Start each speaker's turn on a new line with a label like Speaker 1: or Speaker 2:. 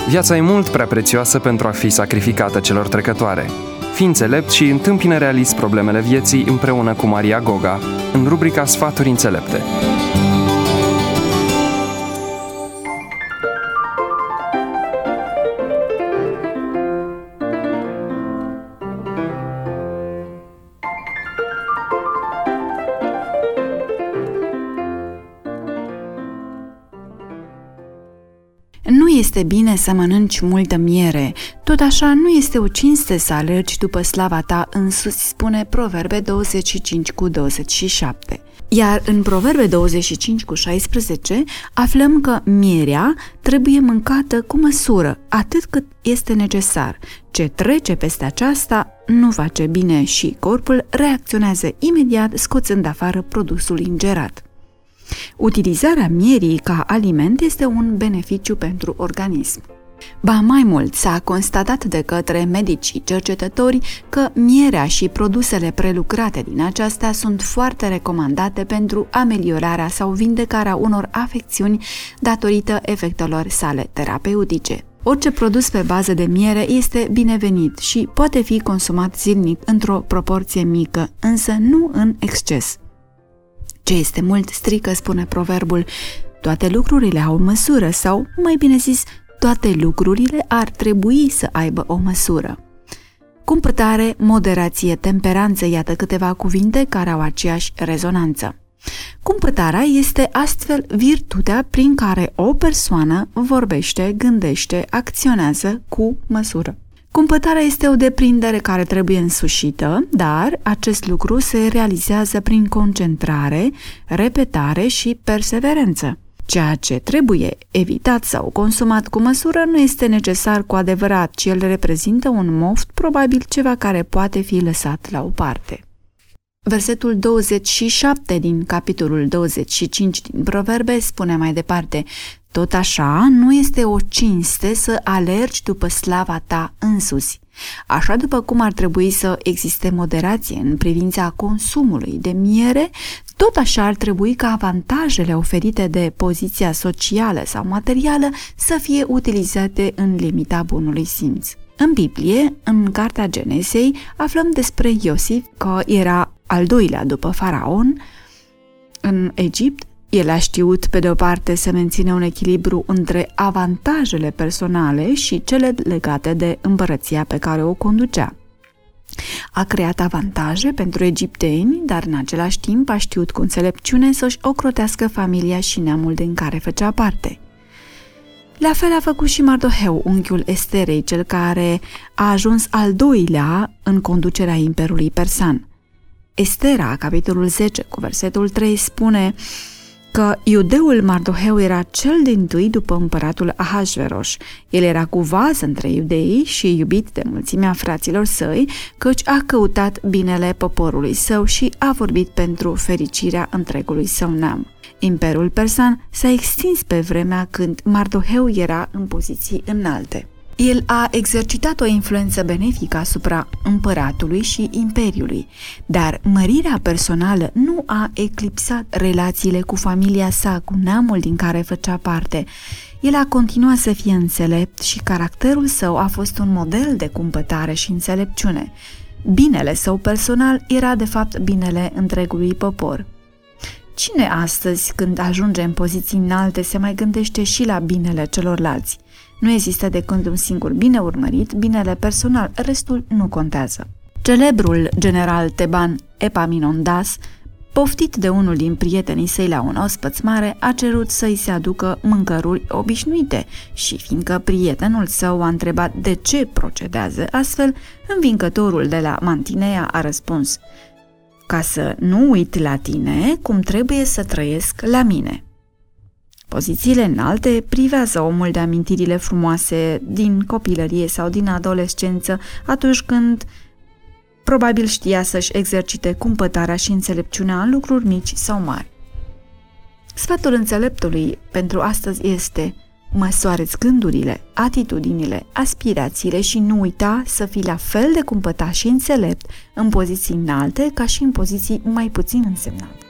Speaker 1: Viața e mult prea prețioasă pentru a fi sacrificată celor trecătoare. Fii înțelept și întâmpină realist problemele vieții împreună cu Maria Goga, în rubrica Sfaturi înțelepte.
Speaker 2: Nu este bine să mănânci multă miere, tot așa nu este o cinste să alergi după slava ta însuți, spune Proverbe 25:27. Iar în Proverbe 25:16 aflăm că mierea trebuie mâncată cu măsură, atât cât este necesar. Ce trece peste aceasta nu face bine și corpul reacționează imediat, scoțând afară produsul ingerat. Utilizarea mierii ca aliment este un beneficiu pentru organism. Ba mai mult, s-a constatat de către medicii cercetători că mierea și produsele prelucrate din aceasta sunt foarte recomandate pentru ameliorarea sau vindecarea unor afecțiuni datorită efectelor sale terapeutice. Orice produs pe bază de miere este binevenit și poate fi consumat zilnic într-o proporție mică, însă nu în exces. Ce este mult strică, spune proverbul, toate lucrurile au măsură sau, mai bine zis, toate lucrurile ar trebui să aibă o măsură. Cumpătare, moderație, temperanță, iată câteva cuvinte care au aceeași rezonanță. Cumpătarea este astfel virtutea prin care o persoană vorbește, gândește, acționează cu măsură. Cumpătarea este o deprindere care trebuie însușită, dar acest lucru se realizează prin concentrare, repetare și perseverență. Ceea ce trebuie evitat sau consumat cu măsură nu este necesar cu adevărat, ci el reprezintă un moft, probabil ceva care poate fi lăsat la o parte. Versetul 27 din capitolul 25 din Proverbe spune mai departe: tot așa, nu este o cinste să alergi după slava ta însuți. Așa după cum ar trebui să existe moderație în privința consumului de miere, tot așa ar trebui ca avantajele oferite de poziția socială sau materială să fie utilizate în limita bunului simț. În Biblie, în Cartea Genesei, aflăm despre Iosif că era al doilea după faraon în Egipt. El a știut, pe de o parte, să mențină un echilibru între avantajele personale și cele legate de împărăția pe care o conducea. A creat avantaje pentru egipteni, dar în același timp a știut cu înțelepciune să-și ocrotească familia și neamul din care făcea parte. La fel a făcut și Mardoheu, unchiul Esterei, cel care a ajuns al doilea în conducerea Imperiului Persan. Estera, capitolul 10, cu versetul 3, spune că iudeul Mardoheu era cel dintâi după împăratul Ahasveros. El era cu vaz între iudei și iubit de mulțimea fraților săi, căci a căutat binele poporului său și a vorbit pentru fericirea întregului său neam. Imperiul Persan s-a extins pe vremea când Mardoheu era în poziții înalte. El a exercitat o influență benefică asupra împăratului și imperiului, dar mărirea personală nu a eclipsat relațiile cu familia sa, cu neamul din care făcea parte. El a continuat să fie înțelept și caracterul său a fost un model de cumpătare și înțelepciune. Binele său personal era de fapt binele întregului popor. Cine astăzi, când ajunge în poziții înalte, se mai gândește și la binele celorlalți? Nu există decât un singur bine urmărit, binele personal, restul nu contează. Celebrul general teban Epaminondas, poftit de unul din prietenii săi la un ospăț mare, a cerut să-i se aducă mâncăruri obișnuite și, fiindcă prietenul său a întrebat de ce procedează astfel, învingătorul de la Mantinea a răspuns: ca să nu uit la tine cum trebuie să trăiesc la mine. Pozițiile înalte privează omul de amintirile frumoase din copilărie sau din adolescență, atunci când probabil știa să-și exercite cumpătarea și înțelepciunea în lucruri mici sau mari. Sfatul înțeleptului pentru astăzi este: măsoară-ți gândurile, atitudinile, aspirațiile și nu uita să fii la fel de cumpătat și înțelept în poziții înalte ca și în poziții mai puțin însemnate.